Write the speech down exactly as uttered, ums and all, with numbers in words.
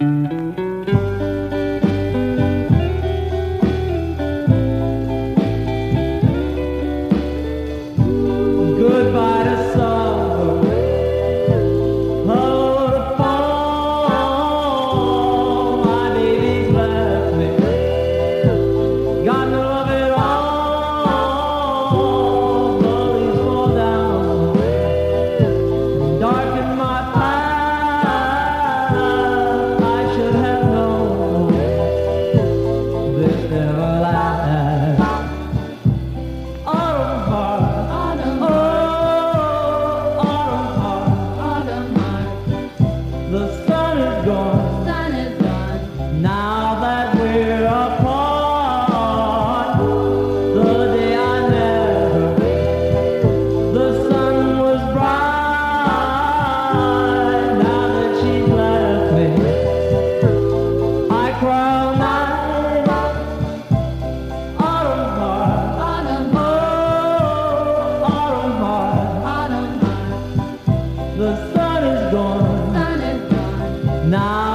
Goodbye to summer. Hello to fall. My baby's left me. Got no of it all. The leaves fall down. Darken my path. I should have known this never lasts. Autumn heart. The sun is gone, Sun is gone. now that we're apart. The day I met her, the sun was bright. Now that she's left me, I cry all night. Autumn heart, Autumn, oh, autumn heart. autumn heart. The sun is gone, Sun is gone. now